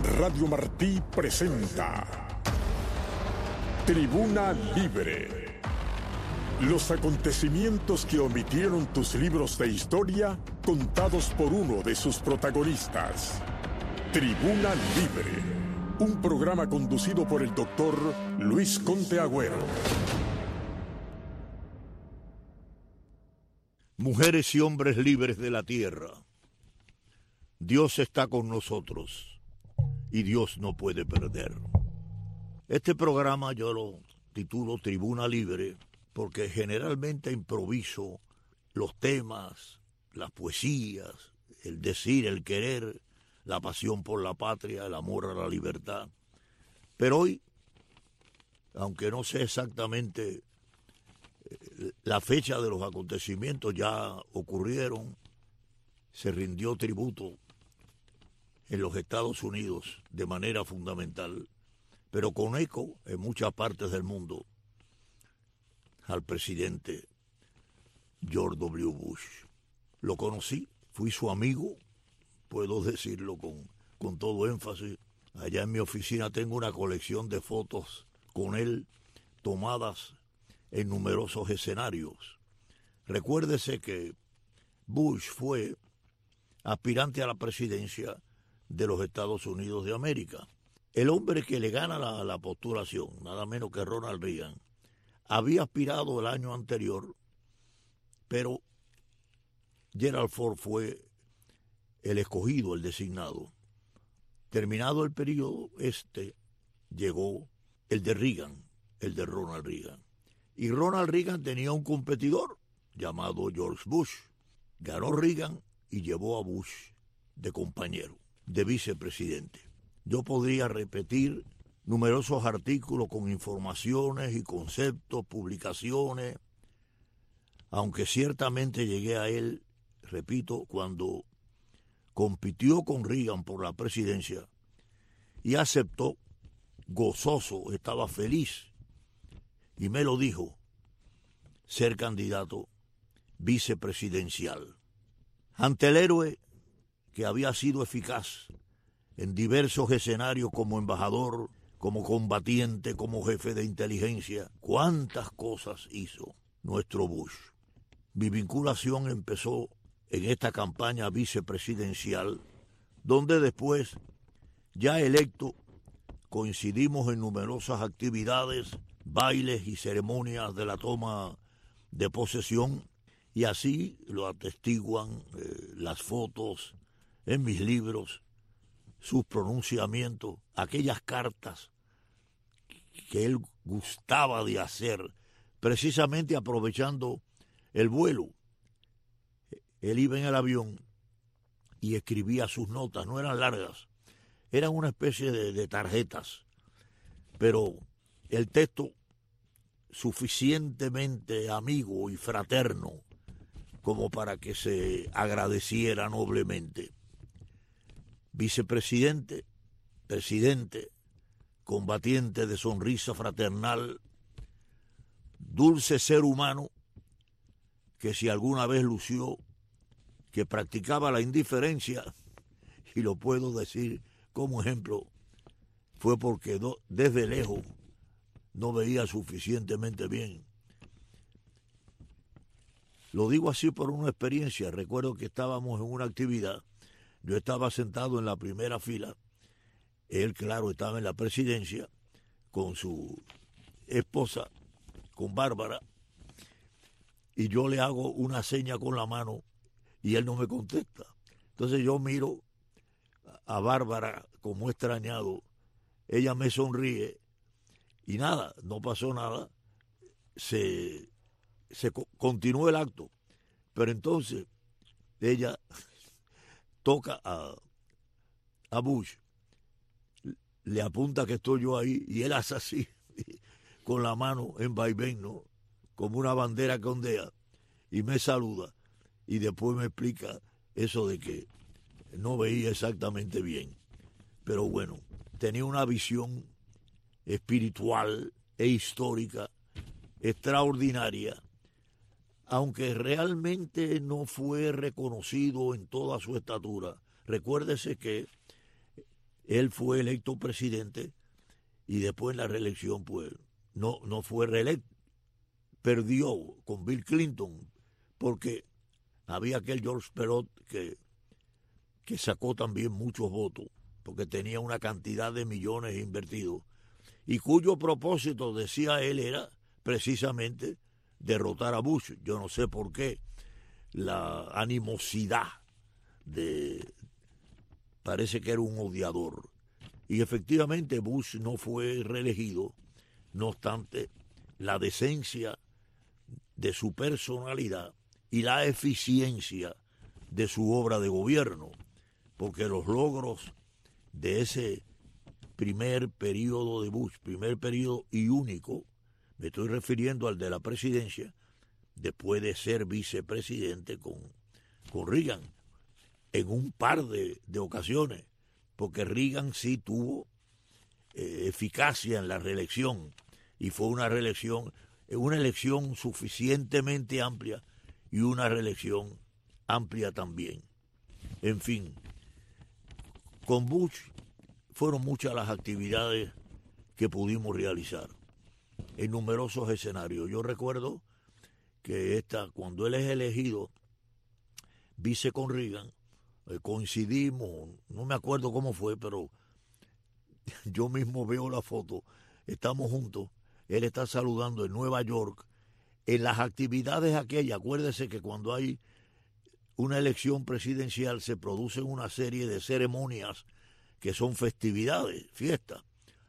Radio Martí presenta Tribuna Libre. Los acontecimientos que omitieron tus libros de historia, contados por uno de sus protagonistas. Tribuna Libre, un programa conducido por el doctor Luis Conte Agüero. Mujeres y hombres libres de la tierra, Dios está con nosotros y Dios no puede perder. Este programa yo lo titulo Tribuna Libre porque generalmente improviso los temas, las poesías, el decir, el querer, la pasión por la patria, el amor a la libertad. Pero hoy, aunque no sé exactamente la fecha de los acontecimientos, ya ocurrieron, se rindió tributo en los Estados Unidos de manera fundamental, pero con eco en muchas partes del mundo, al presidente George W. Bush. Lo conocí, fui su amigo, puedo decirlo con todo énfasis. Allá en mi oficina tengo una colección de fotos con él tomadas en numerosos escenarios. Recuérdese que Bush fue aspirante a la presidencia de los Estados Unidos de América. El hombre que le gana la postulación, nada menos que Ronald Reagan, había aspirado el año anterior, pero Gerald Ford fue el escogido, el designado. Terminado el periodo, llegó el de Reagan, el de Ronald Reagan. Y Ronald Reagan tenía un competidor llamado George Bush. Ganó Reagan y llevó a Bush de compañero, de vicepresidente. Yo podría repetir numerosos artículos con informaciones y conceptos, publicaciones, aunque ciertamente llegué a él, repito, cuando compitió con Reagan por la presidencia y aceptó, gozoso, estaba feliz, y me lo dijo, ser candidato vicepresidencial. Ante el héroe que había sido eficaz en diversos escenarios como embajador, como combatiente, como jefe de inteligencia, cuántas cosas hizo nuestro Bush. Mi vinculación empezó en esta campaña vicepresidencial, donde después, ya electo, coincidimos en numerosas actividades, bailes y ceremonias de la toma de posesión, y así lo atestiguan las fotos en mis libros, sus pronunciamientos, aquellas cartas que él gustaba de hacer, precisamente aprovechando el vuelo. Él iba en el avión y escribía sus notas, no eran largas, eran una especie de tarjetas, pero el texto suficientemente amigo y fraterno como para que se agradeciera noblemente. Vicepresidente, presidente, combatiente de sonrisa fraternal, dulce ser humano que si alguna vez lució que practicaba la indiferencia, y lo puedo decir como ejemplo, fue porque desde lejos no veía suficientemente bien. Lo digo así por una experiencia. Recuerdo que estábamos en una actividad, yo estaba sentado en la primera fila, él, claro, estaba en la presidencia con su esposa, con Bárbara, y yo le hago una seña con la mano y él no me contesta. Entonces yo miro a Bárbara como extrañado, ella me sonríe y nada, no pasó nada, se continuó el acto, pero entonces ella toca a Bush, le apunta que estoy yo ahí y él hace así, con la mano en vaivén, ¿no? Como una bandera que ondea, y me saluda, y después me explica eso de que no veía exactamente bien. Pero bueno, tenía una visión espiritual e histórica extraordinaria, aunque realmente no fue reconocido en toda su estatura. Recuérdese que él fue electo presidente y después en la reelección pues no fue reelecto. Perdió con Bill Clinton porque había aquel George Perot que sacó también muchos votos porque tenía una cantidad de millones invertidos y cuyo propósito, decía él, era precisamente derrotar a Bush. Yo no sé por qué la animosidad parece que era un odiador. Y efectivamente Bush no fue reelegido, no obstante la decencia de su personalidad y la eficiencia de su obra de gobierno, porque los logros de ese primer periodo de Bush, primer periodo y único, me estoy refiriendo al de la presidencia, después de ser vicepresidente con Reagan, en un par de ocasiones, porque Reagan sí tuvo eficacia en la reelección, y fue una elección suficientemente amplia y una reelección amplia también. En fin, con Bush fueron muchas las actividades que pudimos realizar en numerosos escenarios. Yo recuerdo que cuando él es elegido vice con Reagan, coincidimos, no me acuerdo cómo fue, pero yo mismo veo la foto, estamos juntos, él está saludando en Nueva York, en las actividades aquellas. Acuérdese que cuando hay una elección presidencial se producen una serie de ceremonias que son festividades, fiestas.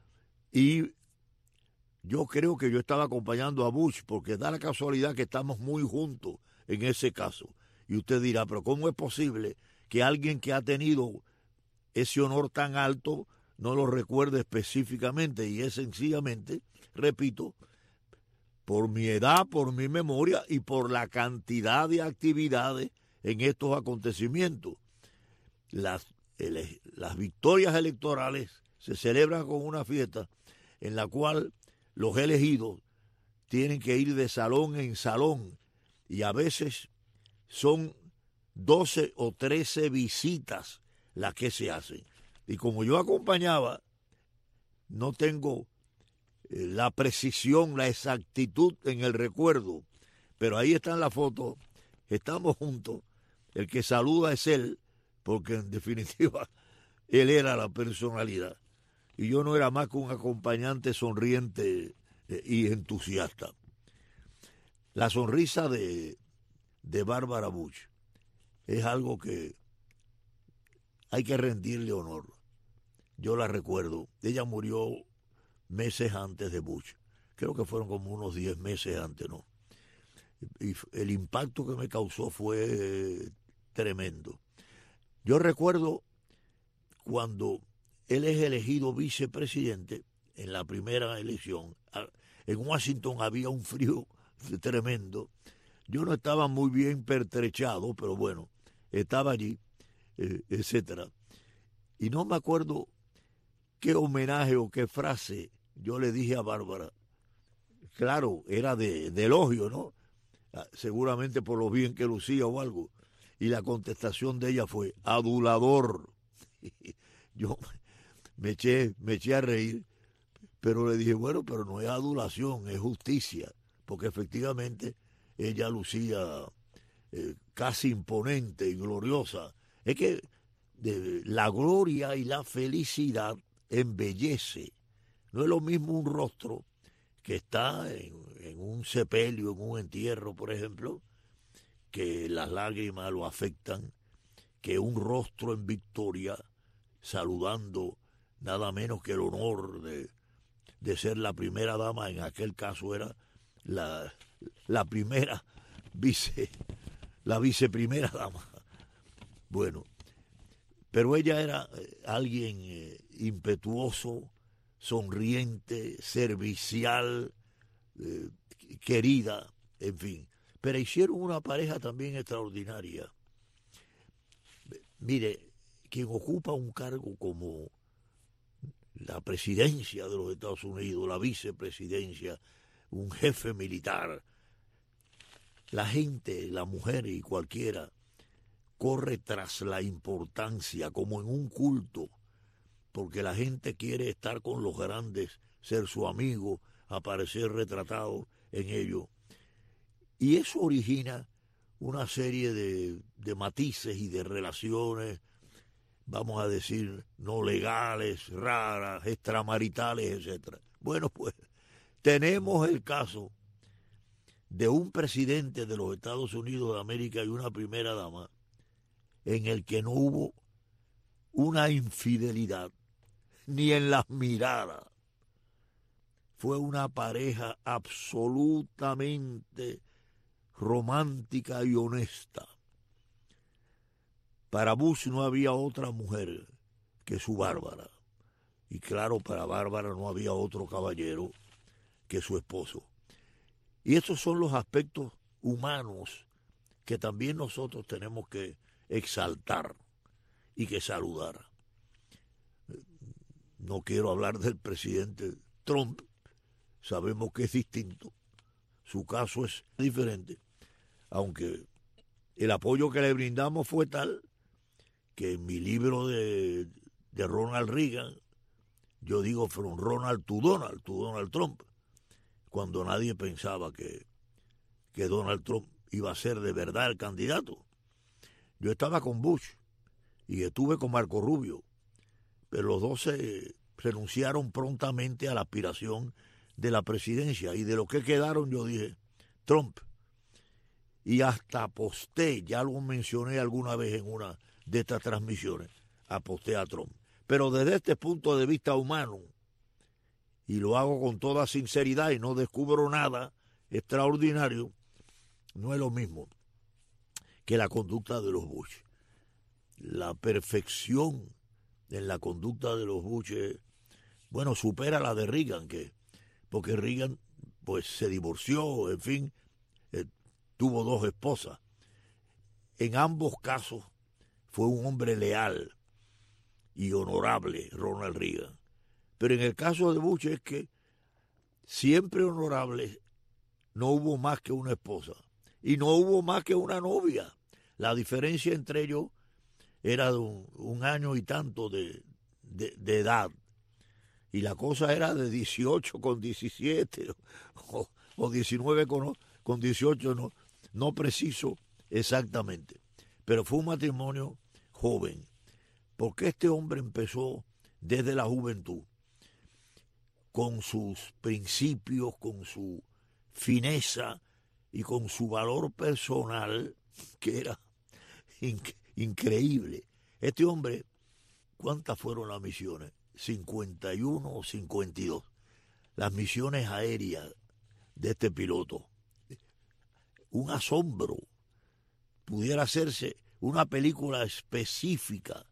Y yo creo que yo estaba acompañando a Bush, porque da la casualidad que estamos muy juntos en ese caso. Y usted dirá, pero ¿cómo es posible que alguien que ha tenido ese honor tan alto no lo recuerde específicamente? Y es sencillamente, repito, por mi edad, por mi memoria y por la cantidad de actividades en estos acontecimientos. Las victorias electorales se celebran con una fiesta en la cual los elegidos tienen que ir de salón en salón y a veces son 12 o 13 visitas las que se hacen. Y como yo acompañaba, no tengo la precisión, la exactitud en el recuerdo, pero ahí está en la foto, estamos juntos, el que saluda es él, porque en definitiva él era la personalidad y yo no era más que un acompañante sonriente y entusiasta. La sonrisa de Bárbara Bush es algo que hay que rendirle honor. Yo la recuerdo, ella murió meses antes de Bush, creo que fueron como unos 10 meses antes, ¿no? Y el impacto que me causó fue tremendo. Yo recuerdo cuando él es elegido vicepresidente en la primera elección, en Washington había un frío tremendo. Yo no estaba muy bien pertrechado, pero bueno, estaba allí, etcétera. Y no me acuerdo qué homenaje o qué frase yo le dije a Bárbara. Claro, era de elogio, ¿no? Seguramente por lo bien que lucía o algo. Y la contestación de ella fue adulador. Yo me eché a reír, pero le dije, bueno, pero no es adulación, es justicia, porque efectivamente ella lucía casi imponente y gloriosa. Es que la gloria y la felicidad embellece. No es lo mismo un rostro que está en un sepelio, en un entierro, por ejemplo, que las lágrimas lo afectan, que un rostro en victoria, saludando nada menos que el honor de ser la primera dama, en aquel caso era la primera la viceprimera dama. Bueno, pero ella era alguien impetuoso, sonriente, servicial, querida, en fin. Pero hicieron una pareja también extraordinaria. Mire, quien ocupa un cargo como la presidencia de los Estados Unidos, la vicepresidencia, un jefe militar, la gente, la mujer y cualquiera, corre tras la importancia como en un culto porque la gente quiere estar con los grandes, ser su amigo, aparecer retratado en ellos. Y eso origina una serie de matices y de relaciones, vamos a decir, no legales, raras, extramaritales, etc. Bueno, pues tenemos el caso de un presidente de los Estados Unidos de América y una primera dama en el que no hubo una infidelidad ni en las miradas. Fue una pareja absolutamente romántica y honesta. Para Bush no había otra mujer que su Bárbara. Y claro, para Bárbara no había otro caballero que su esposo. Y estos son los aspectos humanos que también nosotros tenemos que exaltar y que saludar. No quiero hablar del presidente Trump, sabemos que es distinto, su caso es diferente, aunque el apoyo que le brindamos fue tal que en mi libro de Ronald Reagan, yo digo from Ronald to Donald Trump, cuando nadie pensaba que Donald Trump iba a ser de verdad el candidato. Yo estaba con Bush y estuve con Marco Rubio, pero los dos se renunciaron prontamente a la aspiración de la presidencia, y de lo que quedaron yo dije, Trump. Y hasta aposté, ya lo mencioné alguna vez en una de estas transmisiones, aposté a Trump. Pero desde este punto de vista humano, y lo hago con toda sinceridad y no descubro nada extraordinario, no es lo mismo que la conducta de los Bush. La perfección en la conducta de los Bush, bueno, supera la de Reagan, porque Reagan pues se divorció, en fin, tuvo dos esposas. En ambos casos fue un hombre leal y honorable, Ronald Reagan. Pero en el caso de Bush es que siempre honorable, no hubo más que una esposa y no hubo más que una novia. La diferencia entre ellos era de un año y tanto de edad. Y la cosa era de 18 con 17 o 19 con 18, no preciso exactamente. Pero fue un matrimonio joven, porque este hombre empezó desde la juventud, con sus principios, con su fineza y con su valor personal, que era increíble. Este hombre, ¿cuántas fueron las misiones? 51 o 52. Las misiones aéreas de este piloto. Un asombro. Pudiera hacerse una película específica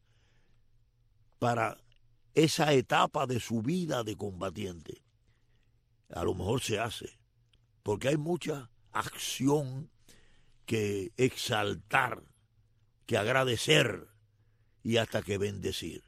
para esa etapa de su vida de combatiente. A lo mejor se hace, porque hay mucha acción que exaltar, que agradecer y hasta que bendecir.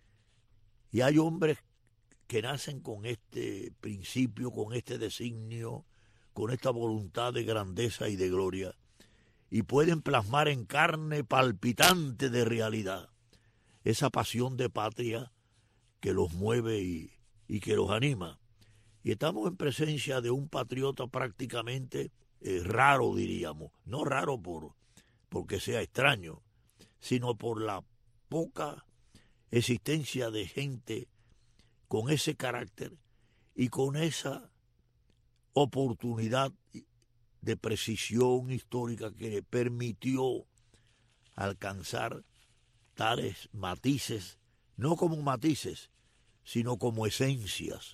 Y hay hombres que nacen con este principio, con este designio, con esta voluntad de grandeza y de gloria, y pueden plasmar en carne palpitante de realidad esa pasión de patria que los mueve y que los anima. Y estamos en presencia de un patriota prácticamente raro, diríamos. No raro porque sea extraño, sino por la poca existencia de gente con ese carácter y con esa oportunidad de precisión histórica que permitió alcanzar tales matices, no como matices, sino como esencias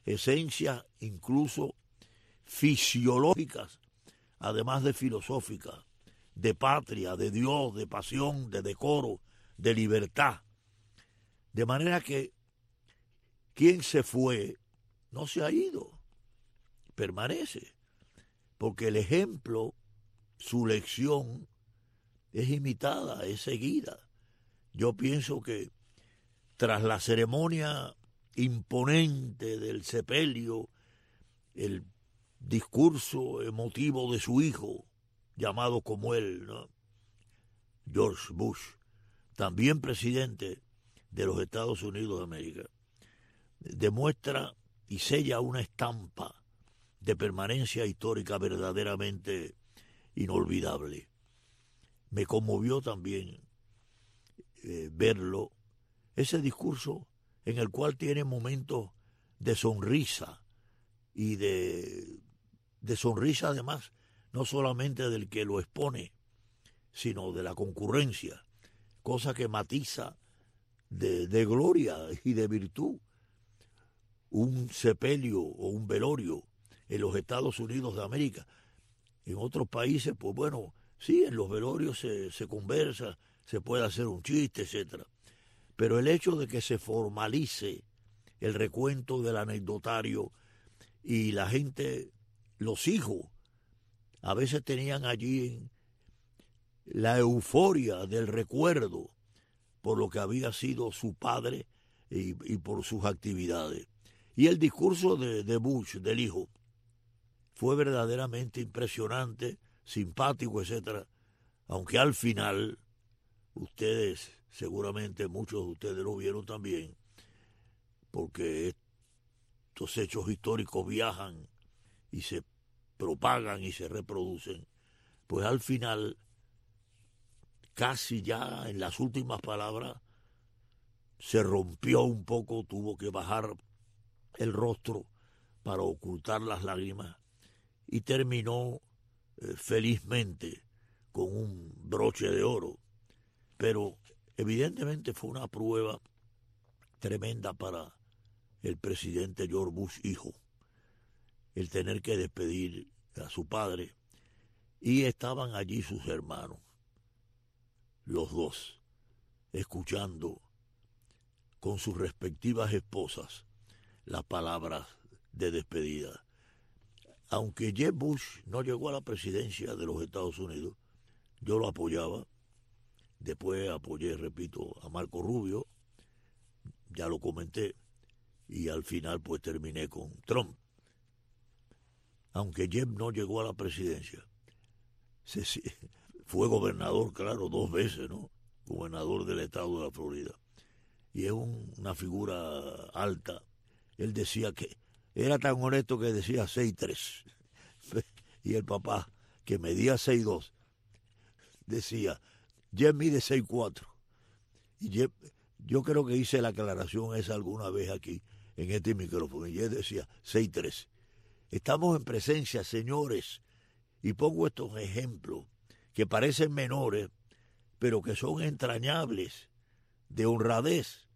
incluso fisiológicas, además de filosóficas, de patria, de Dios, de pasión, de decoro, de libertad. De manera que quien se fue no se ha ido, permanece, porque el ejemplo, su lección, es imitada, es seguida. Yo pienso que tras la ceremonia imponente del sepelio, el discurso emotivo de su hijo, llamado como él, ¿no?, George Bush, también presidente de los Estados Unidos de América demuestra y sella una estampa de permanencia histórica verdaderamente inolvidable. Me conmovió también verlo, ese discurso en el cual tiene momentos de sonrisa y de sonrisa además, no solamente del que lo expone, sino de la concurrencia, cosa que matiza de gloria y de virtud un sepelio o un velorio en los Estados Unidos de América. En otros países, pues bueno, sí, en los velorios se conversa, se puede hacer un chiste, etcétera. Pero el hecho de que se formalice el recuento del anecdotario y la gente, los hijos, a veces tenían allí la euforia del recuerdo por lo que había sido su padre y por sus actividades. Y el discurso de Bush, del hijo, fue verdaderamente impresionante, simpático, etcétera, aunque al final, ustedes, seguramente muchos de ustedes lo vieron también, porque estos hechos históricos viajan y se propagan y se reproducen, pues al final, casi ya en las últimas palabras, se rompió un poco, tuvo que bajar el rostro para ocultar las lágrimas y terminó felizmente con un broche de oro. Pero evidentemente fue una prueba tremenda para el presidente George Bush hijo, el tener que despedir a su padre, y estaban allí sus hermanos, los dos, escuchando con sus respectivas esposas las palabras de despedida. Aunque Jeb Bush no llegó a la presidencia de los Estados Unidos, yo lo apoyaba. Después apoyé, repito, a Marco Rubio, ya lo comenté, y al final pues terminé con Trump. Aunque Jeb no llegó a la presidencia, fue gobernador, claro, 2 veces, ¿no? Gobernador del estado de la Florida. Y es una figura alta. Él decía que era tan honesto que decía 6'3". Y el papá, que medía 6'2", decía, Jeb mide 6'4". Y Jeb, yo creo que hice la aclaración esa alguna vez aquí, en este micrófono, y Jeb decía 6'3". Estamos en presencia, señores, y pongo estos ejemplos que parecen menores, pero que son entrañables, de honradez.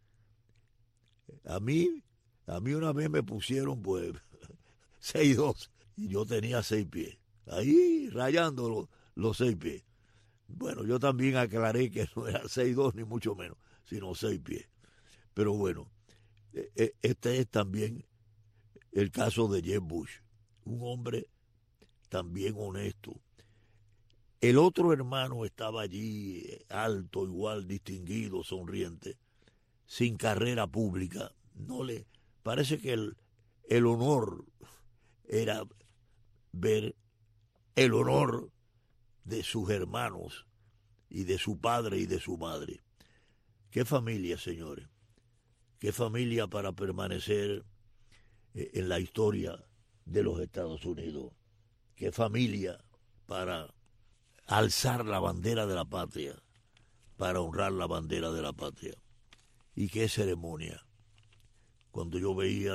A mí una vez me pusieron pues 6'2", y yo tenía 6 pies, ahí rayando los 6 pies. Bueno, yo también aclaré que no era 6'2" ni mucho menos, sino 6 pies. Pero bueno, este es también el caso de Jeb Bush, un hombre también honesto. El otro hermano estaba allí, alto, igual, distinguido, sonriente, sin carrera pública. Parece que el honor era ver el honor de sus hermanos y de su padre y de su madre. Qué familia, señores, qué familia para permanecer en la historia de los Estados Unidos, qué familia para alzar la bandera de la patria, para honrar la bandera de la patria. Y qué ceremonia. Cuando yo veía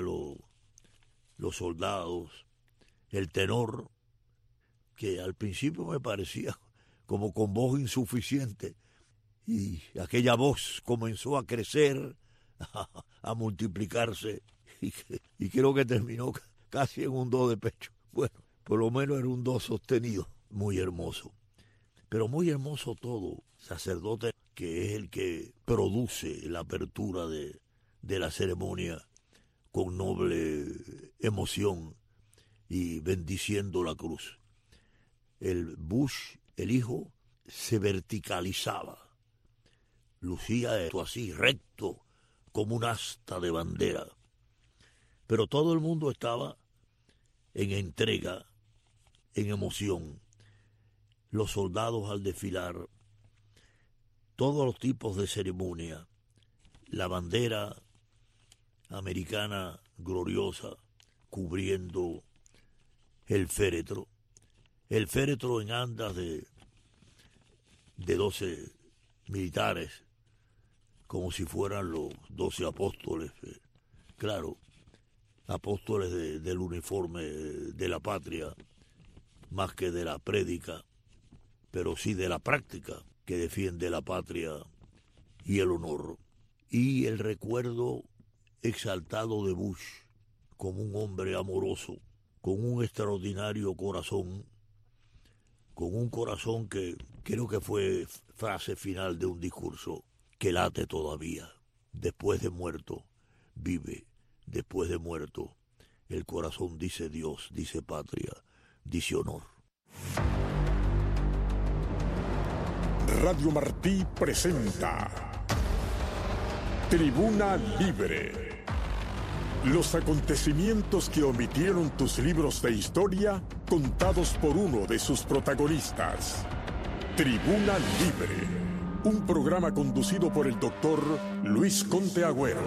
los soldados, el tenor, que al principio me parecía como con voz insuficiente, y aquella voz comenzó a crecer, a multiplicarse, y creo que terminó casi en un do de pecho. Bueno, por lo menos era un do sostenido, muy hermoso. Pero muy hermoso todo, sacerdote que es el que produce la apertura de la ceremonia con noble emoción y bendiciendo la cruz. El Bush, el hijo, se verticalizaba, lucía esto así, recto, como un asta de bandera. Pero todo el mundo estaba en entrega, en emoción. Los soldados al desfilar, todos los tipos de ceremonia, la bandera americana gloriosa cubriendo el féretro en andas de 12 militares, como si fueran los 12 apóstoles, claro, apóstoles del uniforme de la patria, más que de la prédica, pero sí de la práctica que defiende la patria y el honor. Y el recuerdo exaltado de Bush como un hombre amoroso, con un extraordinario corazón, con un corazón que creo que fue frase final de un discurso que late todavía. Después de muerto, vive. Después de muerto, el corazón dice Dios, dice patria, dice honor. Radio Martí presenta Tribuna Libre. Los acontecimientos que omitieron tus libros de historia, contados por uno de sus protagonistas. Tribuna Libre, un programa conducido por el doctor Luis Conte Agüero.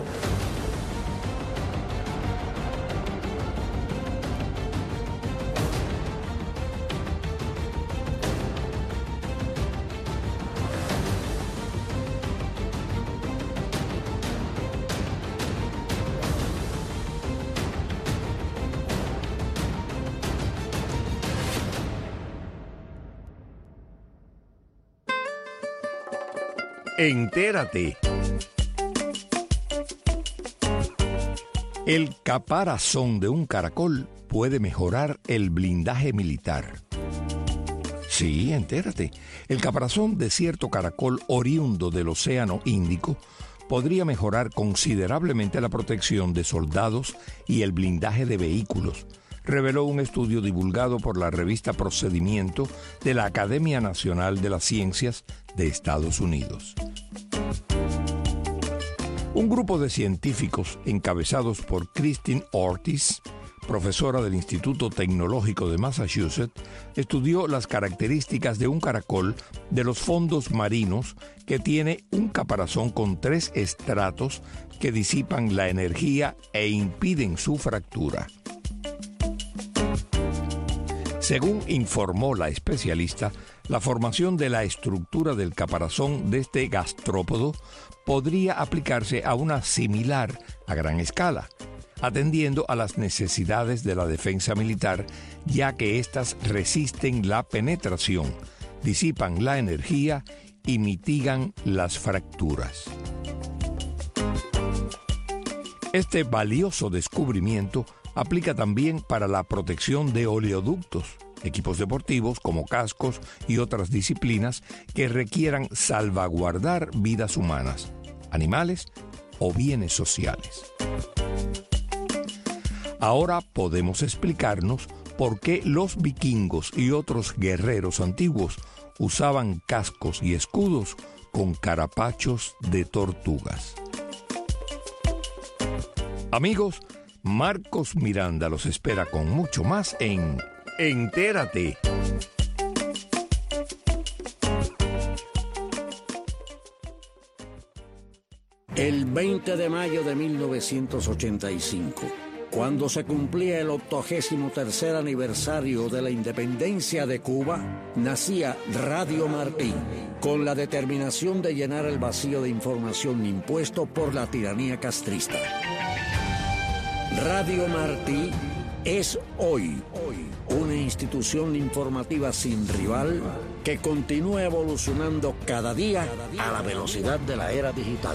Entérate. El caparazón de un caracol puede mejorar el blindaje militar. Sí, entérate. El caparazón de cierto caracol oriundo del Océano Índico podría mejorar considerablemente la protección de soldados y el blindaje de vehículos, reveló un estudio divulgado por la revista Procedimiento de la Academia Nacional de las Ciencias de Estados Unidos. Un grupo de científicos encabezados por Christine Ortiz, profesora del Instituto Tecnológico de Massachusetts, estudió las características de un caracol de los fondos marinos que tiene un caparazón con 3 estratos que disipan la energía e impiden su fractura. Según informó la especialista, la formación de la estructura del caparazón de este gastrópodo podría aplicarse a una similar a gran escala, atendiendo a las necesidades de la defensa militar, ya que éstas resisten la penetración, disipan la energía y mitigan las fracturas. Este valioso descubrimiento aplica también para la protección de oleoductos, equipos deportivos como cascos y otras disciplinas que requieran salvaguardar vidas humanas, animales o bienes sociales. Ahora podemos explicarnos por qué los vikingos y otros guerreros antiguos usaban cascos y escudos con carapachos de tortugas. Amigos, Marcos Miranda los espera con mucho más en Entérate. El 20 de mayo de 1985, cuando se cumplía el 83º aniversario de la independencia de Cuba, nacía Radio Martí, con la determinación de llenar el vacío de información impuesto por la tiranía castrista. Radio Martí es hoy una institución informativa sin rival que continúa evolucionando cada día a la velocidad de la era digital.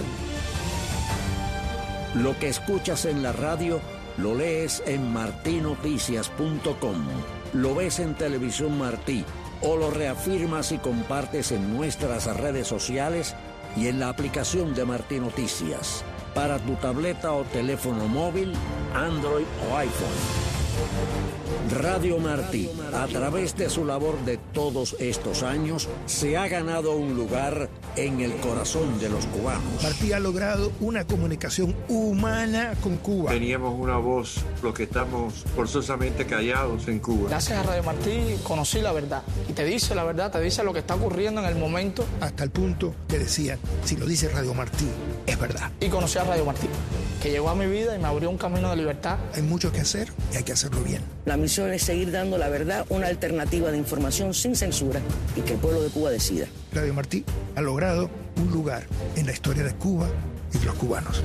Lo que escuchas en la radio lo lees en martinoticias.com, lo ves en Televisión Martí o lo reafirmas y compartes en nuestras redes sociales y en la aplicación de Martí Noticias para tu tableta o teléfono móvil, Android o iPhone. Radio Martí, a través de su labor de todos estos años, se ha ganado un lugar en el corazón de los cubanos. Martí ha logrado una comunicación humana con Cuba. Teníamos una voz, los que estamos forzosamente callados en Cuba. Gracias a Radio Martí conocí la verdad. Y te dice la verdad, te dice lo que está ocurriendo en el momento. Hasta el punto que decían, si lo dice Radio Martí, es verdad. Y conocí a Radio Martí, que llegó a mi vida y me abrió un camino de libertad. Hay mucho que hacer y hay que hacerlo bien. La misión es seguir dando la verdad, una alternativa de información sin censura y que el pueblo de Cuba decida. Radio Martí ha logrado un lugar en la historia de Cuba y de los cubanos.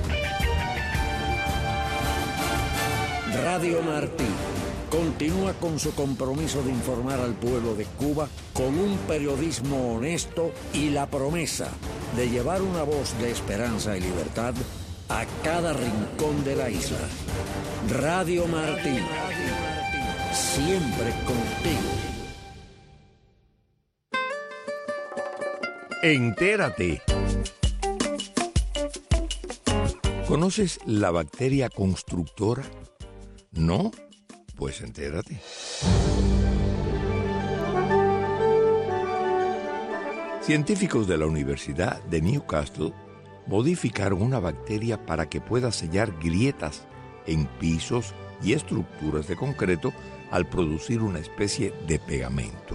Radio Martí continúa con su compromiso de informar al pueblo de Cuba con un periodismo honesto y la promesa de llevar una voz de esperanza y libertad a cada rincón de la isla. Radio Martí, siempre contigo. Entérate. ¿Conoces la bacteria constructora? ¿No? Pues entérate. Científicos de la Universidad de Newcastle modificaron una bacteria para que pueda sellar grietas en pisos y estructuras de concreto al producir una especie de pegamento.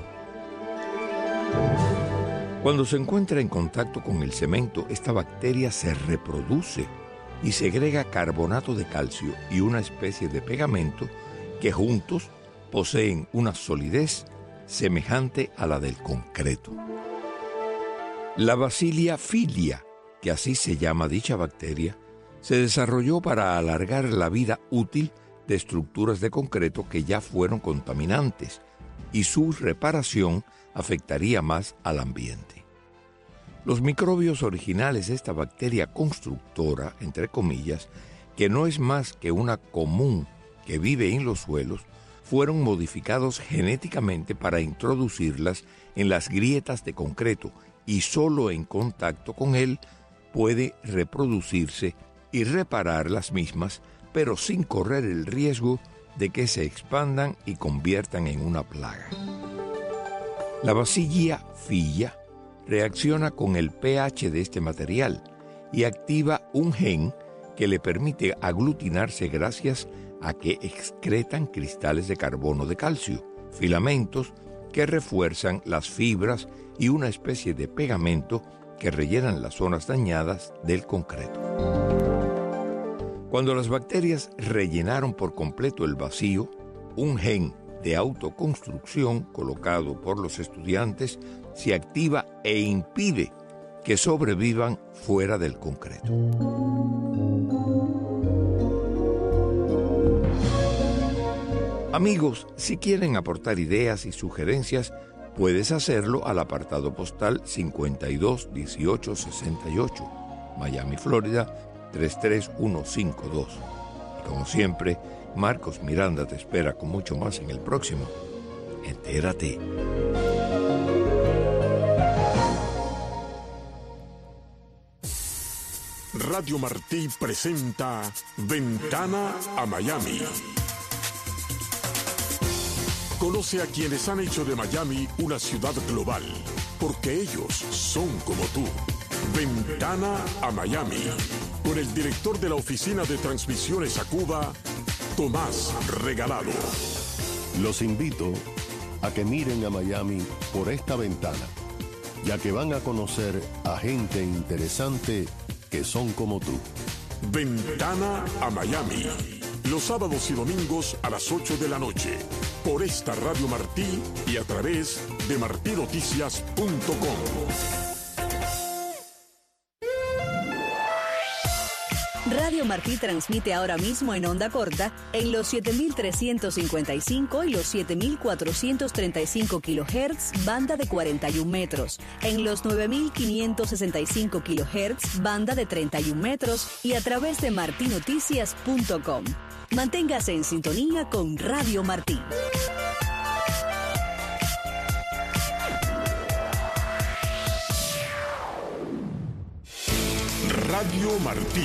Cuando se encuentra en contacto con el cemento, esta bacteria se reproduce y segrega carbonato de calcio y una especie de pegamento que juntos poseen una solidez semejante a la del concreto. La Bacillia filia, que así se llama dicha bacteria, se desarrolló para alargar la vida útil de estructuras de concreto que ya fueron contaminantes, y su reparación afectaría más al ambiente. Los microbios originales de esta bacteria constructora, entre comillas, que no es más que una común que vive en los suelos, fueron modificados genéticamente para introducirlas en las grietas de concreto y solo en contacto con él puede reproducirse y reparar las mismas, pero sin correr el riesgo de que se expandan y conviertan en una plaga. La Bacillia filia reacciona con el pH de este material y activa un gen que le permite aglutinarse gracias a que excretan cristales de carbono de calcio, filamentos que refuerzan las fibras y una especie de pegamento que rellenan las zonas dañadas del concreto. Cuando las bacterias rellenaron por completo el vacío, un gen de autoconstrucción colocado por los estudiantes se activa e impide que sobrevivan fuera del concreto. Amigos, si quieren aportar ideas y sugerencias, puedes hacerlo al apartado postal 521868, Miami, Florida 33152. Y como siempre, Marcos Miranda te espera con mucho más en el próximo. Entérate. Radio Martí presenta Ventana a Miami. Conoce a quienes han hecho de Miami una ciudad global, porque ellos son como tú. Ventana a Miami, con el director de la Oficina de Transmisiones a Cuba, Tomás Regalado. Los invito a que miren a Miami por esta ventana, ya que van a conocer a gente interesante que son como tú. Ventana a Miami, los sábados y domingos a las 8 de la noche, por esta Radio Martí y a través de martinoticias.com. Radio Martí transmite ahora mismo en onda corta en los 7.355 y los 7.435 kHz, banda de 41 metros, en los 9.565 kHz, banda de 31 metros y a través de martinoticias.com. Manténgase en sintonía con Radio Martí. Radio Martí.